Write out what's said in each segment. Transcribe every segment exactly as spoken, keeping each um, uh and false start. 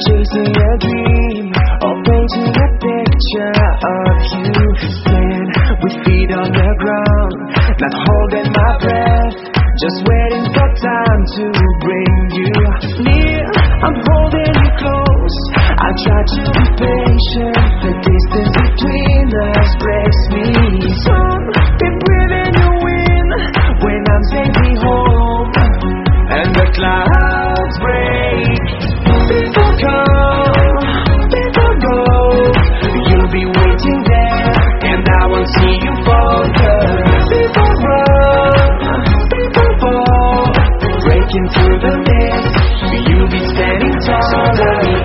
chasing a dream or painting a picture of you. Stand with feet on the ground, not holding my breath, just waiting for time to bring you near. I'm holding you close, I try to be patient, the distance between us breaks me. Some be breathing you in when I'm safely home, and the clouds break. People come, people go, you'll be waiting there, and I won't see you falter. People run, people fall, breaking through the mist, you'll be standing taller.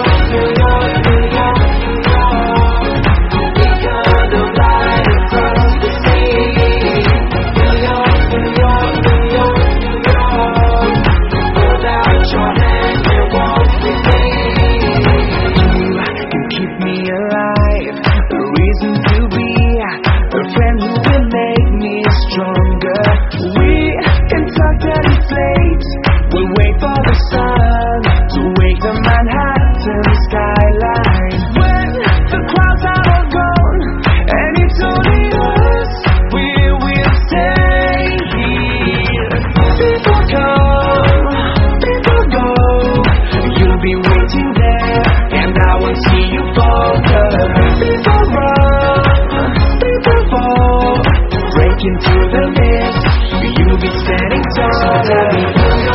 Through the mist, you'll be standing taller.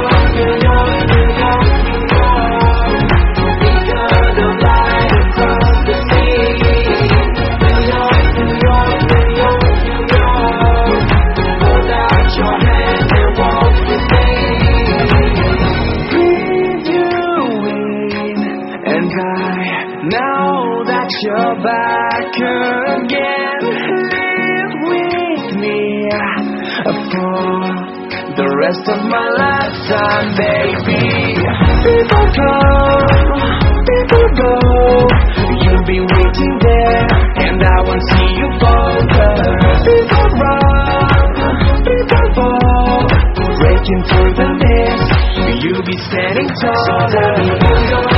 Now that you're back again, live with me for the rest of my lifetime, baby. People come, people go, you'll be waiting there, and I won't see you falter. People run, people fall, breaking through the mist, you'll be standing taller.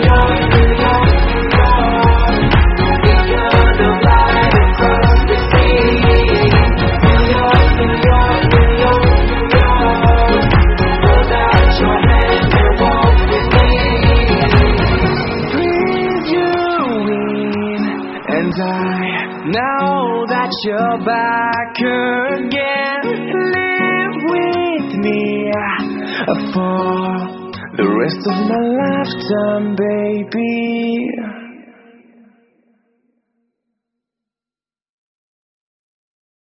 Now that you're back again, live with me for the rest of my lifetime, baby.